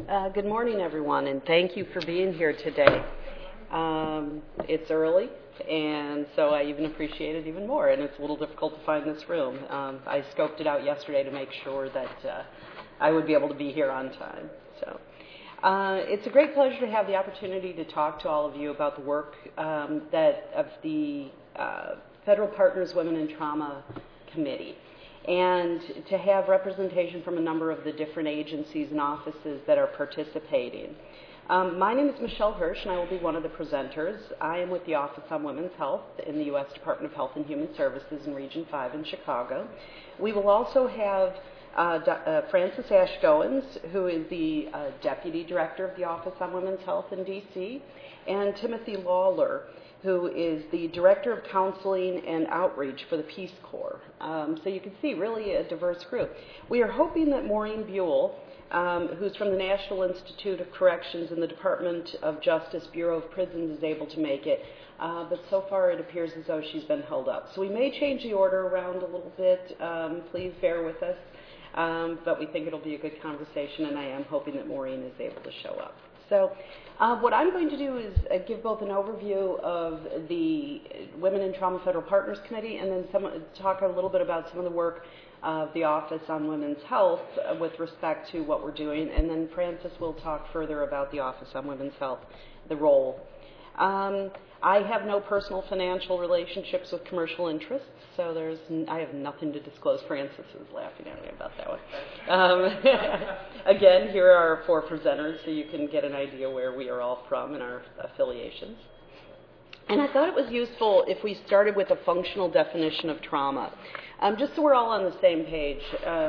Good morning, everyone, and thank you for being here today. It's early, and so I even appreciate it even more, and it's a little difficult to find this room. I scoped it out yesterday to make sure that I would be able to be here on time. So it's a great pleasure to have the opportunity to talk to all of you about the work of the Federal Partners Women in Trauma Committee, and to have representation from a number of the different agencies and offices that are participating. My name is Michelle Hirsch, and I will be one of the presenters. I am with the Office on Women's Health in the U.S. Department of Health and Human Services in Region 5 in Chicago. We will also have Frances Ash Goins, who is the Deputy Director of the Office on Women's Health in D.C., and Timothy Lawler, who is the Director of Counseling and Outreach for the Peace Corps. So you can see really a diverse group. We are hoping that Maureen Buell, who's from the National Institute of Corrections in the Department of Justice Bureau of Prisons, is able to make it. But so far it appears as though she's been held up. So we may change the order around a little bit. Please bear with us. But we think it'll be a good conversation, and I am hoping that Maureen is able to show up. So what I'm going to do is give both an overview of the Women in Trauma Federal Partners Committee, and then talk a little bit about some of the work of the Office on Women's Health with respect to what we're doing, and then Frances will talk further about the Office on Women's Health, the role. I have no personal financial relationships with commercial interests, so I have nothing to disclose. Frances is laughing at me about that one. Again, here are our four presenters, so you can get an idea where we are all from and our affiliations. And I thought it was useful if we started with a functional definition of trauma, just so we're all on the same page.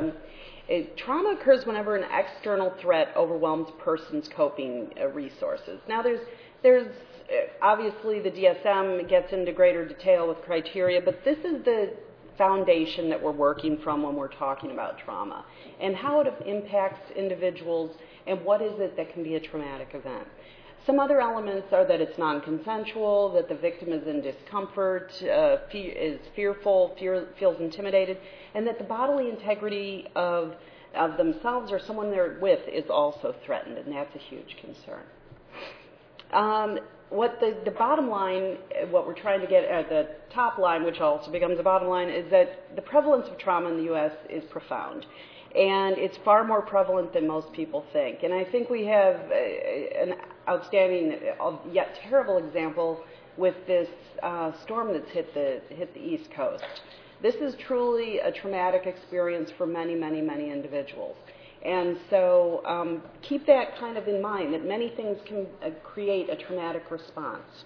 Trauma occurs whenever an external threat overwhelms a person's coping resources. Now, there's obviously the DSM gets into greater detail with criteria, but this is the foundation that we're working from when we're talking about trauma and how it impacts individuals and what is it that can be a traumatic event. Some other elements are that it's non-consensual, that the victim is in discomfort, is fearful, feels intimidated, and that the bodily integrity of themselves or someone they're with is also threatened, and that's a huge concern. What the bottom line, what we're trying to get at the top line, which also becomes the bottom line, is that the prevalence of trauma in the U.S. is profound. And it's far more prevalent than most people think. And I think we have an outstanding, yet terrible example with this storm that's hit the East Coast. This is truly a traumatic experience for many, many, many individuals. And so keep that kind of in mind, that many things can create a traumatic response.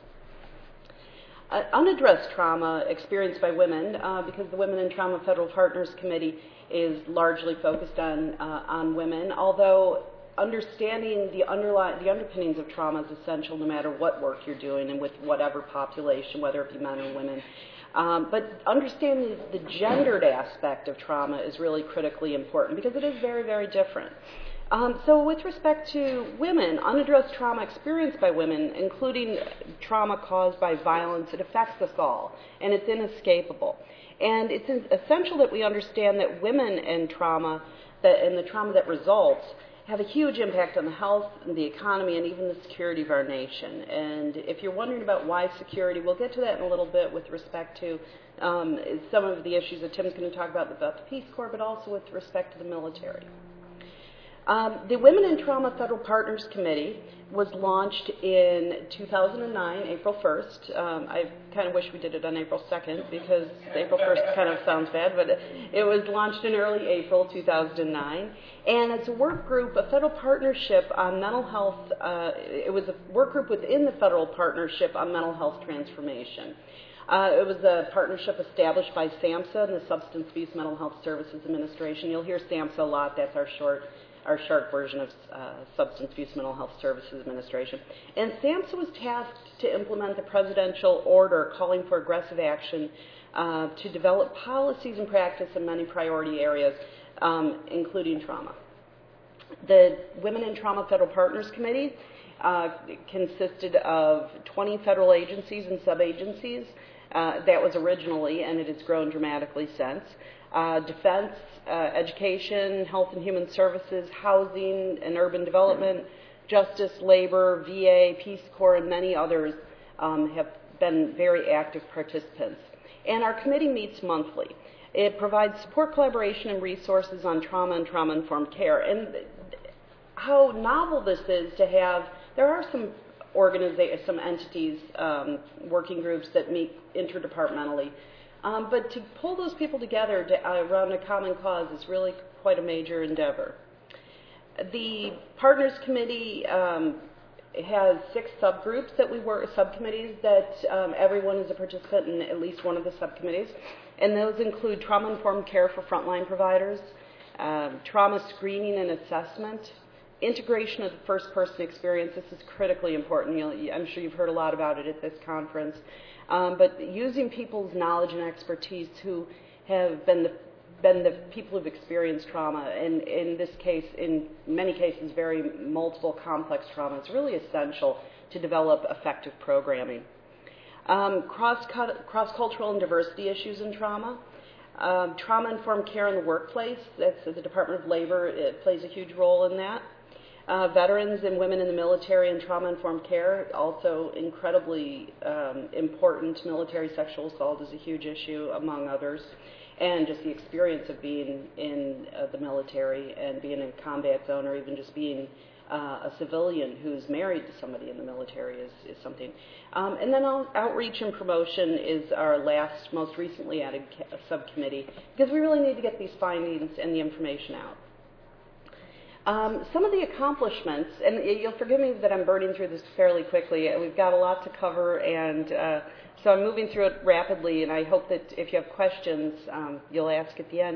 Unaddressed trauma experienced by women, because the Women in Trauma Federal Partners Committee is largely focused on women, although understanding the underpinnings of trauma is essential no matter what work you're doing and with whatever population, whether it be men or women. But understanding the gendered aspect of trauma is really critically important because it is very, very different. So with respect to women, unaddressed trauma experienced by women, including trauma caused by violence, it affects us all, and it's inescapable. And it's essential that we understand that women and trauma, and the trauma that results, have a huge impact on the health and the economy and even the security of our nation. And if you're wondering about why security, we'll get to that in a little bit with respect to some of the issues that Tim's going to talk about the Peace Corps, but also with respect to the military. The Women in Trauma Federal Partners Committee was launched in 2009, April 1st. I kind of wish we did it on April 2nd because April 1st kind of sounds bad, but it was launched in early April 2009. And it's a work group, a federal partnership on mental health. It was a work group within the federal partnership on mental health transformation. It was a partnership established by SAMHSA and the Substance Abuse Mental Health Services Administration. You'll hear SAMHSA a lot. That's our short version of Substance Abuse Mental Health Services Administration. And SAMHSA was tasked to implement the presidential order calling for aggressive action to develop policies and practice in many priority areas, including trauma. The Women in Trauma Federal Partners Committee consisted of 20 federal agencies and sub-agencies, That was originally, and it has grown dramatically since. Defense, education, health and human services, housing and urban development, justice, labor, VA, Peace Corps, and many others have been very active participants. And our committee meets monthly. It provides support, collaboration, and resources on trauma and trauma-informed care. And how novel this is to have, there are some entities, working groups that meet interdepartmentally. But to pull those people together around a common cause is really quite a major endeavor. The Partners Committee has 6 subgroups that we work, subcommittees that everyone is a participant in at least one of the subcommittees. And those include trauma-informed care for frontline providers, trauma screening and assessment, integration of the first-person experience. This is critically important. I'm sure you've heard a lot about it at this conference. But using people's knowledge and expertise who have been the people who've experienced trauma, and in this case, in many cases, very multiple complex trauma, is really essential to develop effective programming. Cross-cultural and diversity issues in trauma. Trauma-informed care in the workplace, that's the Department of Labor, it plays a huge role in that. Veterans and women in the military and trauma-informed care, also incredibly important. Military sexual assault is a huge issue, among others. And just the experience of being in the military and being in a combat zone, or even just being a civilian who's married to somebody in the military is something. And then outreach and promotion is our most recently added subcommittee, because we really need to get these findings and the information out. Some of the accomplishments, and you'll forgive me that I'm burning through this fairly quickly. We've got a lot to cover, and so I'm moving through it rapidly, and I hope that if you have questions, you'll ask at the end.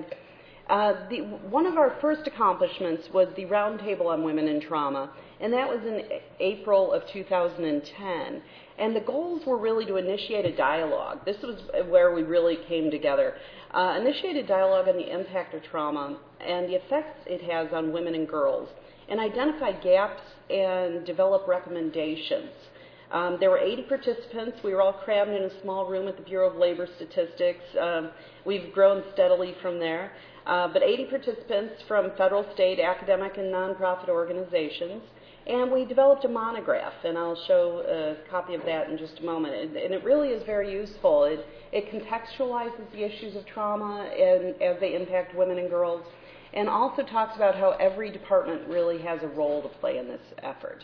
One of our first accomplishments was the Roundtable on Women in Trauma, and that was in April of 2010. And the goals were really to initiate a dialogue. This was where we really came together. Initiate a dialogue on the impact of trauma and the effects it has on women and girls, and identify gaps and develop recommendations. There were 80 participants. We were all crammed in a small room at the Bureau of Labor Statistics. We've grown steadily from there. But 80 participants from federal, state, academic, and nonprofit organizations. And we developed a monograph, and I'll show a copy of that in just a moment. And it really is very useful. It contextualizes the issues of trauma and as they impact women and girls, and also talks about how every department really has a role to play in this effort.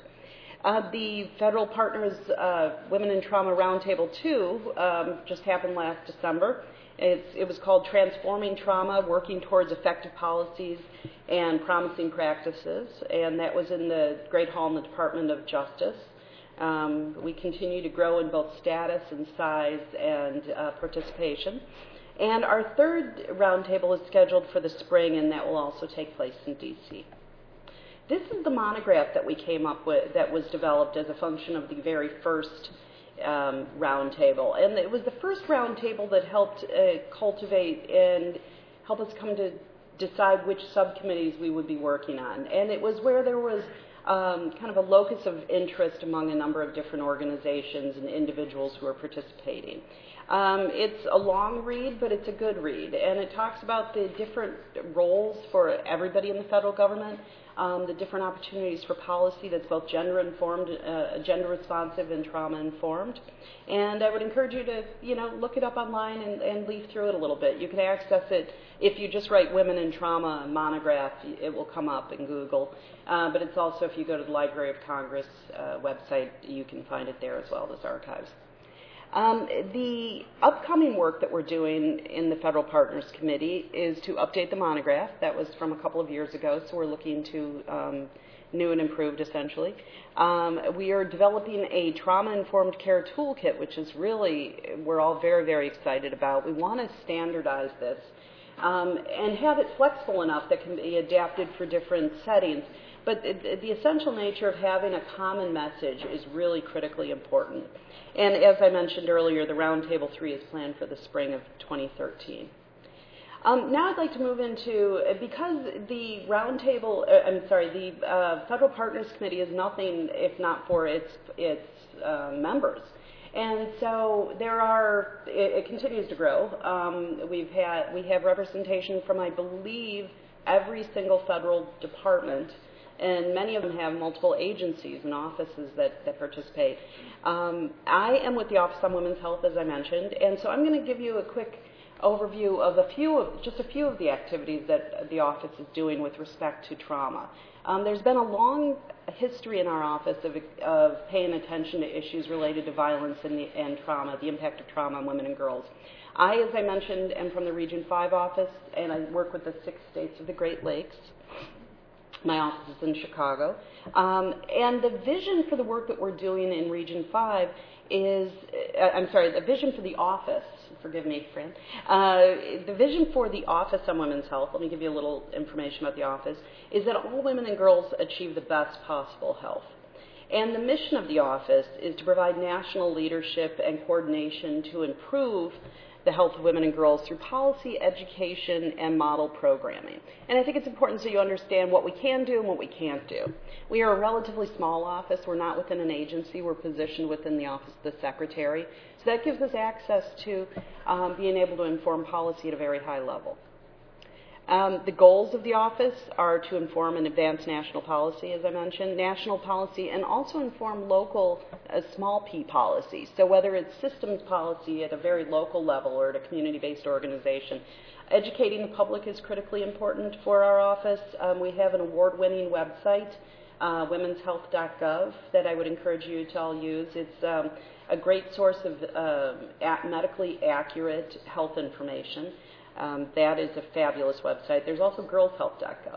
The Federal Partners Women in Trauma Roundtable 2 just happened last December. It was called Transforming Trauma, Working Towards Effective Policies and Promising Practices, and that was in the Great Hall in the Department of Justice. We continue to grow in both status and size and participation. And our third roundtable is scheduled for the spring, and that will also take place in D.C. This is the monograph that we came up with that was developed as a function of the very first roundtable. And it was the first roundtable that helped cultivate and help us come to decide which subcommittees we would be working on. And it was where there was kind of a locus of interest among a number of different organizations and individuals who are participating. It's a long read, but it's a good read, and it talks about the different roles for everybody in the federal government, the different opportunities for policy that's both gender-informed, gender-responsive, and trauma-informed. And I would encourage you to, look it up online and leaf through it a little bit. You can access it if you just write Women in Trauma monograph, it will come up in Google. But it's also, if you go to the Library of Congress website, you can find it there as well as archives. The upcoming work that we're doing in the Federal Partners Committee is to update the monograph. That was from a couple of years ago, so we're looking to new and improved, essentially. We are developing a trauma-informed care toolkit, which is really, we're all very, very excited about. We want to standardize this and have it flexible enough that can be adapted for different settings. But the essential nature of having a common message is really critically important. And as I mentioned earlier, the Roundtable 3 is planned for the spring of 2013. Now I'd like to move into, because the Roundtable, the Federal Partners Committee is nothing if not for its members. And so it continues to grow. We have representation from, I believe, every single federal department, and many of them have multiple agencies and offices that participate. I am with the Office on Women's Health, as I mentioned, and so I'm going to give you a quick overview of just a few of the activities that the office is doing with respect to trauma. There's been a long history in our office of paying attention to issues related to violence and trauma, the impact of trauma on women and girls. I, as I mentioned, am from the Region 5 office, and I work with the 6 states of the Great Lakes. My office is in Chicago. And the vision for the work that we're doing in Region 5 the vision for the office, forgive me, Fran, the vision for the Office on Women's Health, let me give you a little information about the office, is that all women and girls achieve the best possible health. And the mission of the office is to provide national leadership and coordination to improve the health of women and girls through policy, education, and model programming. And I think it's important so you understand what we can do and what we can't do. We are a relatively small office. We're not within an agency. We're positioned within the office of the secretary. So that gives us access to being able to inform policy at a very high level. The goals of the office are to inform and advance national policy, as I mentioned, national policy, and also inform local small p policy. So whether it's systems policy at a very local level or at a community-based organization, educating the public is critically important for our office. We have an award-winning website, womenshealth.gov, that I would encourage you to all use. It's a great source of medically accurate health information. That is a fabulous website. There's also girlshealth.gov.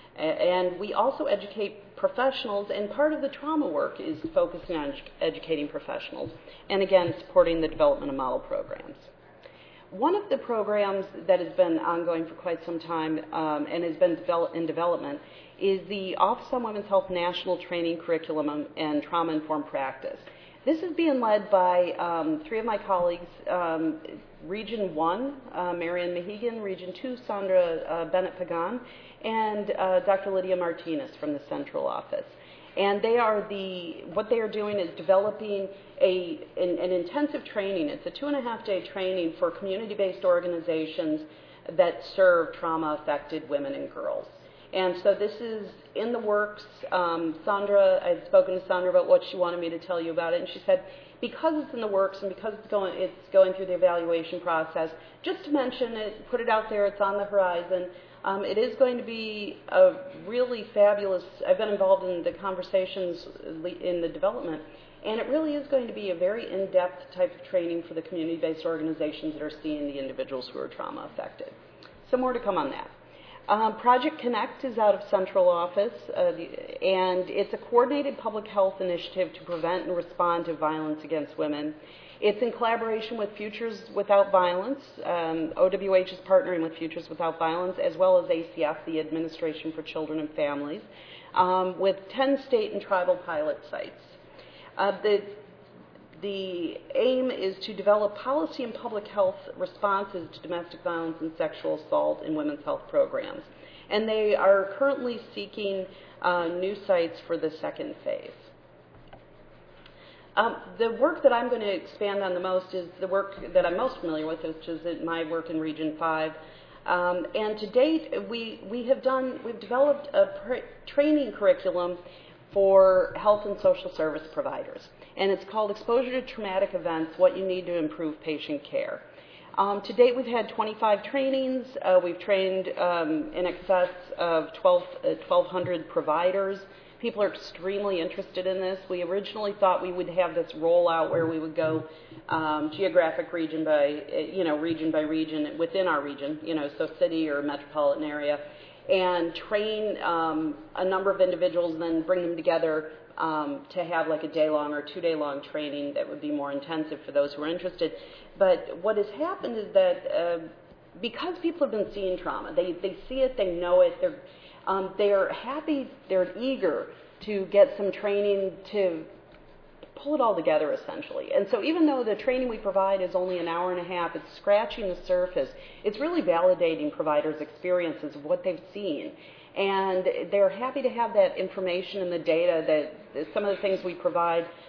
And we also educate professionals, and part of the trauma work is focusing on educating professionals, and again, supporting the development of model programs. One of the programs that has been ongoing for quite some time and has been in development is the Office on Women's Health National Training Curriculum and Trauma-Informed Practice. This is being led by 3 of my colleagues, Region 1, Marian Mahegan, Region 2, Sandra Bennett-Pagan, and Dr. Lydia Martinez from the Central Office. And what they are doing is developing an intensive training. It's a 2.5-day training for community-based organizations that serve trauma-affected women and girls. And so this is in the works. Sandra, I'd spoken to Sandra about what she wanted me to tell you about it, and she said, because it's in the works and because it's going through the evaluation process, just to mention it, put it out there, it's on the horizon. It is going to be a really fabulous, I've been involved in the conversations in the development, and it really is going to be a very in-depth type of training for the community-based organizations that are seeing the individuals who are trauma affected. So more to come on that. Project Connect is out of Central Office, and it's a coordinated public health initiative to prevent and respond to violence against women. It's in collaboration with Futures Without Violence. OWH is partnering with Futures Without Violence, as well as ACF, the Administration for Children and Families, with 10 state and tribal pilot sites. The aim is to develop policy and public health responses to domestic violence and sexual assault in women's health programs. And they are currently seeking new sites for the second phase. The work that I'm going to expand on the most is the work that I'm most familiar with, which is my work in Region 5. And to date, we've developed a training curriculum for health and social service providers. And it's called Exposure to Traumatic Events, What You Need to Improve Patient Care. To date, we've had 25 trainings. We've trained in excess of 1,200 providers. People are extremely interested in this. We originally thought we would have this rollout where we would go geographic region by region within our region, so city or metropolitan area, and train a number of individuals and then bring them together to have like a day-long or 2-day-long training that would be more intensive for those who are interested. But what has happened is that because people have been seeing trauma, they see it, they know it, they're happy, they're eager to get some training to pull it all together, essentially. And so even though the training we provide is only an hour and a half, it's scratching the surface. It's really validating providers' experiences of what they've seen. And they're happy to have that information and the data that some of the things we provide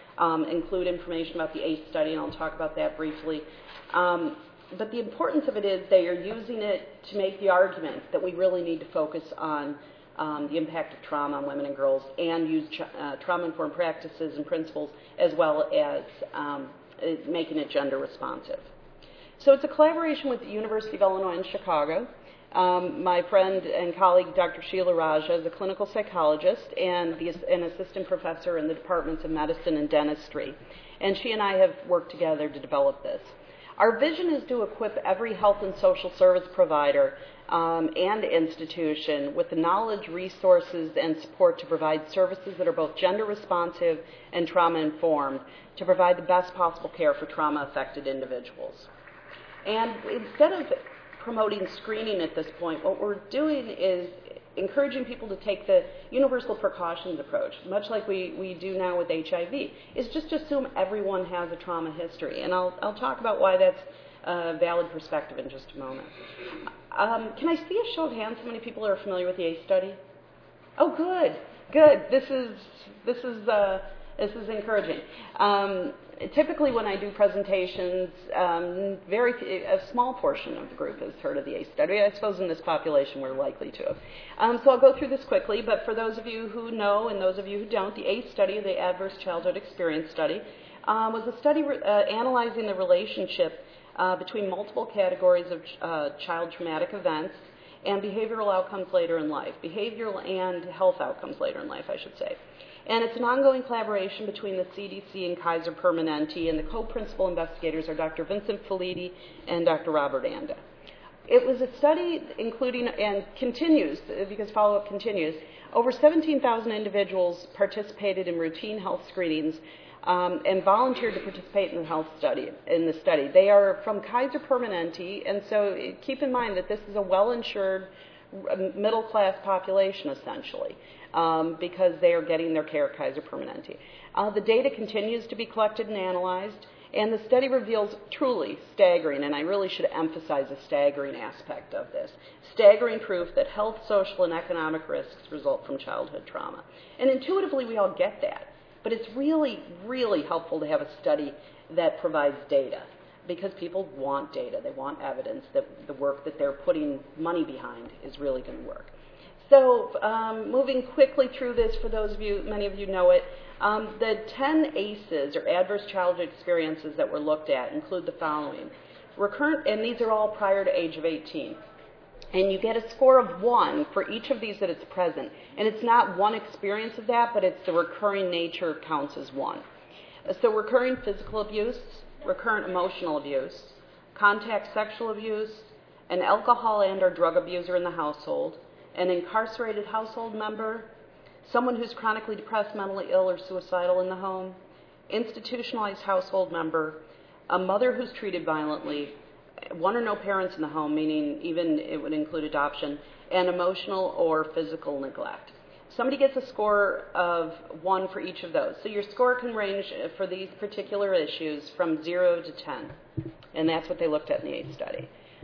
include information about the ACE study, and I'll talk about that briefly. But the importance of it is they are using it to make the argument that we really need to focus on the impact of trauma on women and girls and use trauma-informed practices and principles as well as making it gender responsive. So it's a collaboration with the University of Illinois in Chicago. My friend and colleague, Dr. Sheila Raja, is a clinical psychologist and an assistant professor in the departments of medicine and dentistry. And she and I have worked together to develop this. Our vision is to equip every health and social service provider and institution with the knowledge, resources, and support to provide services that are both gender responsive and trauma informed to provide the best possible care for trauma-affected individuals. And instead of promoting screening at this point, what we're doing is encouraging people to take the universal precautions approach, much like we do now with HIV, is just assume everyone has a trauma history. And I'll talk about why that's a valid perspective in just a moment. Can I see a show of hands? How many people are familiar with the ACE study? Oh, good. This is encouraging. Typically, when I do presentations, a small portion of the group has heard of the ACE study. I suppose in this population we're likely to have. So I'll go through this quickly, but for those of you who know and those of you who don't, the ACE study, the Adverse Childhood Experience Study, was a study analyzing the relationship between multiple categories of child traumatic events and behavioral outcomes later in life, behavioral and health outcomes later in life, I should say. And it's an ongoing collaboration between the CDC and Kaiser Permanente, and the co-principal investigators are Dr. Vincent Felitti and Dr. Robert Anda. It was a study including, and continues, because follow-up continues, over 17,000 individuals participated in routine health screenings and volunteered to participate in the study. They are from Kaiser Permanente, and so keep in mind that this is a well-insured middle-class population, essentially, because they are getting their care at Kaiser Permanente. The data continues to be collected and analyzed, and the study reveals truly staggering, and I really should emphasize the staggering aspect of this, staggering proof that health, social, and economic risks result from childhood trauma. And intuitively, we all get that. But it's really, really helpful to have a study that provides data, because people want data. They want evidence that the work that they're putting money behind is really going to work. So moving quickly through this, for those of you, many of you know it, the 10 ACEs, or adverse childhood experiences that were looked at, include the following. Recurrent, and these are all prior to age of 18. And you get a score of 1 for each of these that it's present. And it's not one experience of that, but it's the recurring nature counts as 1. So recurring physical abuse, recurrent emotional abuse, contact sexual abuse, an alcohol and or drug abuser in the household, an incarcerated household member, someone who's chronically depressed, mentally ill, or suicidal in the home, institutionalized household member, a mother who's treated violently, one or no parents in the home, meaning even it would include adoption, and emotional or physical neglect. Somebody gets a score of 1 for each of those. So your score can range for these particular issues from 0 to 10. And that's what they looked at in the ACE study.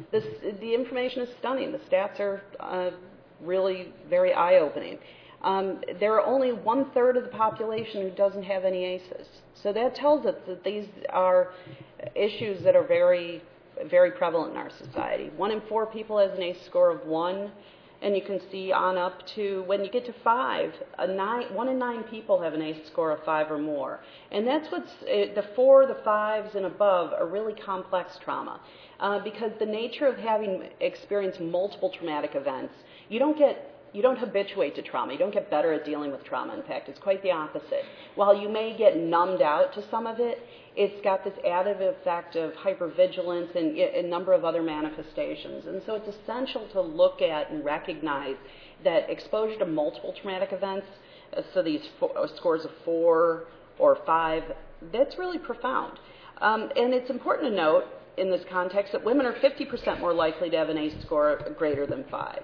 The information is stunning. The stats are really very eye-opening. There are only 1/3 of the population who doesn't have any ACEs. So that tells us that these are issues that are very, very prevalent in our society. 1 in 4 people has an ACE score of 1. And you can see on up to, when you get to 5, 1 in 9 people have an ACE score of 5 or more. And that's what's, the 4, the 5s, and above are really complex trauma. Because the nature of having experienced multiple traumatic events, you don't habituate to trauma. You don't get better at dealing with trauma. In fact, it's quite the opposite. While you may get numbed out to some of it, it's got this additive effect of hypervigilance and a number of other manifestations. And so it's essential to look at and recognize that exposure to multiple traumatic events, so these scores of 4 or 5, that's really profound. And it's important to note in this context that women are 50% more likely to have an ACE score greater than 5.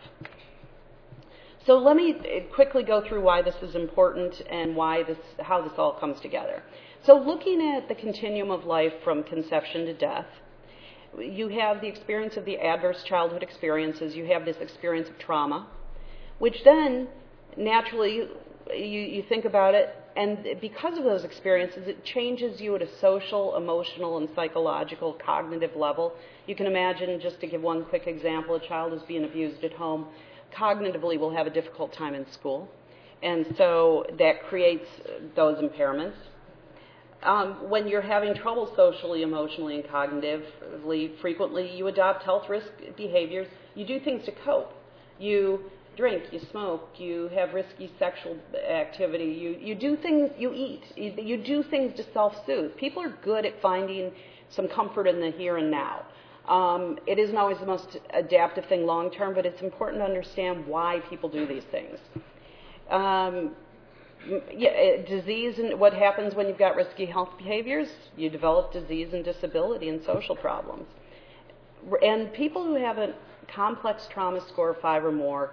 So let me quickly go through why this is important and how this all comes together. So looking at the continuum of life from conception to death, you have the experience of the adverse childhood experiences. You have this experience of trauma, which then naturally you think about it, and because of those experiences, it changes you at a social, emotional, and psychological, cognitive level. You can imagine, just to give one quick example, a child is being abused at home, cognitively will have a difficult time in school, and so that creates those impairments. When you're having trouble socially, emotionally, and cognitively, frequently you adopt health risk behaviors. You do things to cope. You drink, you smoke, you have risky sexual activity, you do things, you eat, you do things to self-soothe. People are good at finding some comfort in the here and now. It isn't always the most adaptive thing long term, but it's important to understand why people do these things. Disease and what happens when you've got risky health behaviors, you develop disease and disability and social problems. And people who have a complex trauma score of 5 or more,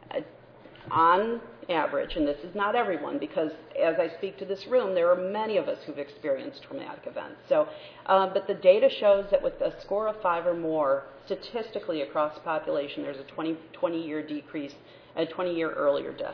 on average, and this is not everyone, because as I speak to this room, there are many of us who've experienced traumatic events. So, but the data shows that with a score of 5 or more, statistically across the population, there's a 20-year decrease, a 20-year earlier death.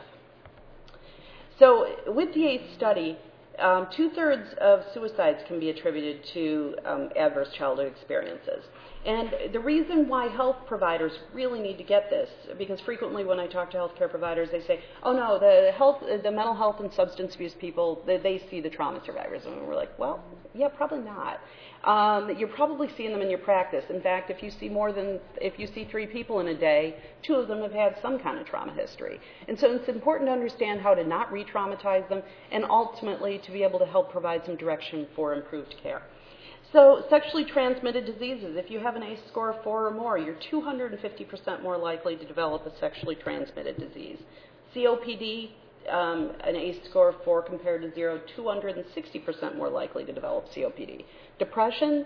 So with the ACE study, 2/3 of suicides can be attributed to adverse childhood experiences. And the reason why health providers really need to get this, because frequently when I talk to healthcare providers, they say, oh no, the mental health and substance abuse people, they see the trauma survivors. And we're like, well, yeah, probably not. You're probably seeing them in your practice. In fact, if you see 3 people in a day, 2 of them have had some kind of trauma history. And so it's important to understand how to not re-traumatize them and ultimately to be able to help provide some direction for improved care. So sexually transmitted diseases, if you have an ACE score of 4 or more, you're 250% more likely to develop a sexually transmitted disease. COPD, an ACE score of 4 compared to 0, 260% more likely to develop COPD. Depression,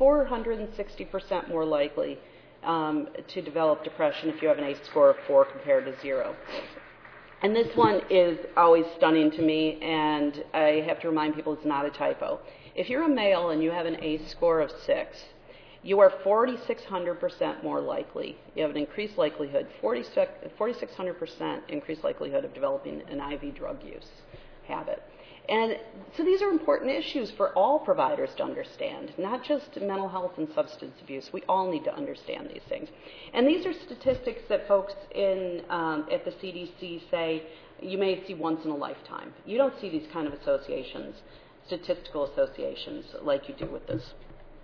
460% more likely to develop depression if you have an ACE score of 4 compared to 0. And this one is always stunning to me, and I have to remind people it's not a typo. If you're a male and you have an ACE score of 6, you are 4,600% more likely. You have an increased likelihood, 4,600% increased likelihood of developing an IV drug use habit. And so these are important issues for all providers to understand, not just mental health and substance abuse. We all need to understand these things. And these are statistics that folks at the CDC say you may see once in a lifetime. You don't see these kind of associations, statistical associations, like you do with this.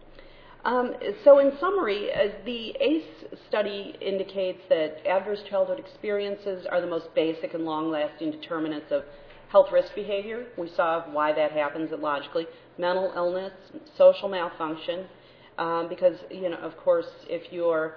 So in summary, the ACE study indicates that adverse childhood experiences are the most basic and long-lasting determinants of health risk behavior. We saw why that happens logically. Mental illness, social malfunction, because, of course, if your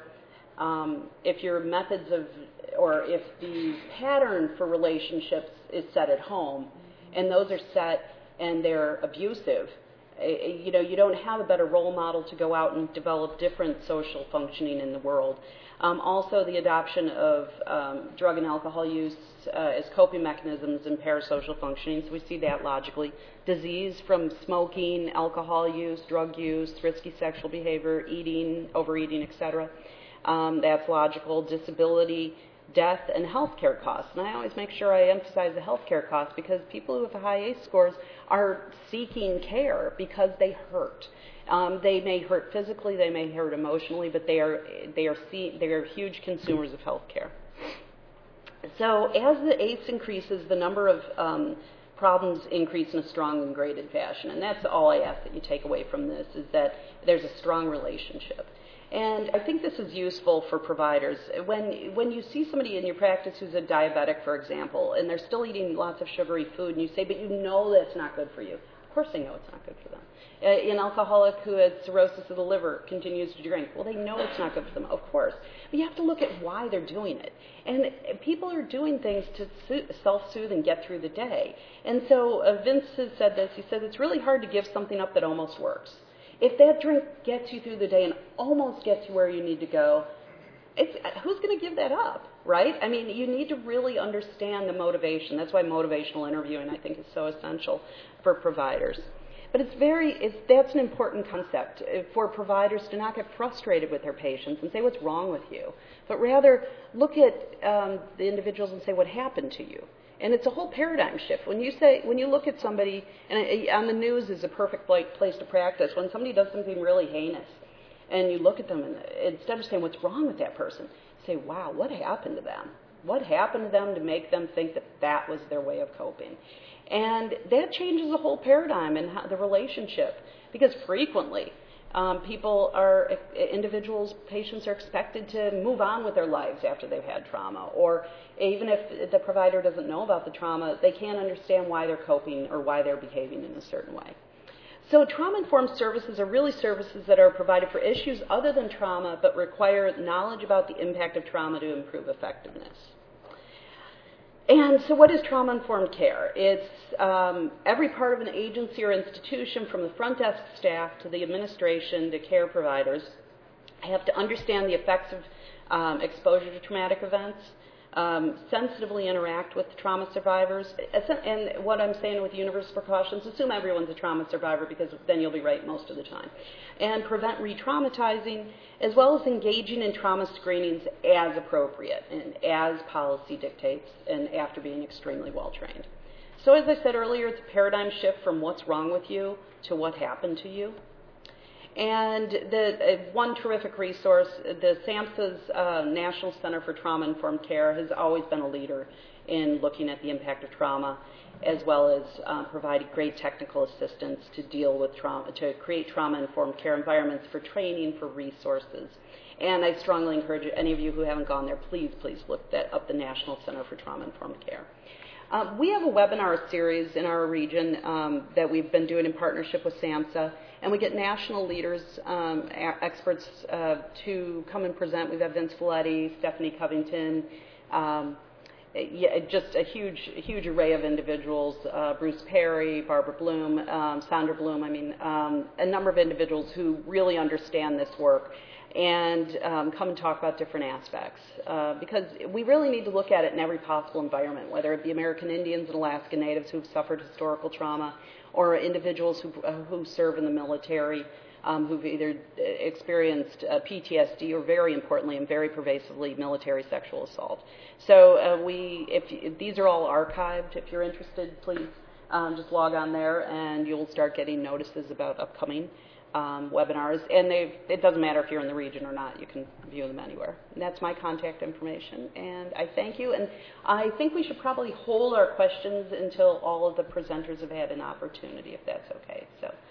methods of, or if the pattern for relationships is set at home, and those are set and they're abusive, you don't have a better role model to go out and develop different social functioning in the world. Also, the adoption of drug and alcohol use as coping mechanisms impairs social functioning, so we see that logically. Disease from smoking, alcohol use, drug use, risky sexual behavior, eating, overeating, etc. That's logical. Disability, death, and healthcare costs. And I always make sure I emphasize the healthcare costs because people who have high ACE scores are seeking care because they hurt. They may hurt physically, they may hurt emotionally, but they are huge consumers of healthcare. So as the ACE increases, the number of problems increase in a strong and graded fashion. And that's all I ask that you take away from this, is that there's a strong relationship. And I think this is useful for providers. When you see somebody in your practice who's a diabetic, for example, and they're still eating lots of sugary food, and you say, but you know that's not good for you. Of course they know it's not good for them. An alcoholic who has cirrhosis of the liver continues to drink. Well, they know it's not good for them, of course. But you have to look at why they're doing it. And people are doing things to self-soothe and get through the day. And so Vince has said this. He said it's really hard to give something up that almost works. If that drink gets you through the day and almost gets you where you need to go, who's going to give that up, right? I mean, you need to really understand the motivation. That's why motivational interviewing, I think, is so essential for providers. But that's an important concept for providers to not get frustrated with their patients and say, what's wrong with you? But rather look at the individuals and say, what happened to you? And it's a whole paradigm shift. When you look at somebody, and on the news is a perfect place to practice, when somebody does something really heinous, and you look at them, and instead of saying, what's wrong with that person, say, wow, what happened to them? What happened to them to make them think that that was their way of coping? And that changes the whole paradigm in the relationship, because frequently patients are expected to move on with their lives after they've had trauma, or even if the provider doesn't know about the trauma, they can't understand why they're coping or why they're behaving in a certain way. So trauma-informed services are really services that are provided for issues other than trauma, but require knowledge about the impact of trauma to improve effectiveness. And so what is trauma-informed care? It's every part of an agency or institution, from the front desk staff to the administration to care providers, have to understand the effects of exposure to traumatic events, sensitively interact with trauma survivors. And what I'm saying with universal precautions, assume everyone's a trauma survivor, because then you'll be right most of the time. And prevent re-traumatizing, as well as engaging in trauma screenings as appropriate and as policy dictates, and after being extremely well trained. So as I said earlier, it's a paradigm shift from what's wrong with you to what happened to you. And one terrific resource, the SAMHSA's National Center for Trauma-Informed Care has always been a leader in looking at the impact of trauma, as well as providing great technical assistance to deal with trauma, to create trauma-informed care environments for training, for resources. And I strongly encourage any of you who haven't gone there, please look up the National Center for Trauma-Informed Care. We have a webinar series in our region that we've been doing in partnership with SAMHSA, and we get national leaders, experts to come and present. We've got Vince Folletti, Stephanie Covington, just a huge array of individuals, Bruce Perry, Barbara Bloom, Sandra Bloom, a number of individuals who really understand this work, and come and talk about different aspects. Because we really need to look at it in every possible environment, whether it be American Indians and Alaska Natives who've suffered historical trauma, or individuals who serve in the military, who've either experienced PTSD or, very importantly and very pervasively, military sexual assault. So these are all archived. If you're interested, please just log on there, and you'll start getting notices about upcoming webinars. And it doesn't matter if you're in the region or not. You can view them anywhere. And that's my contact information. And I thank you. And I think we should probably hold our questions until all of the presenters have had an opportunity, if that's okay. So.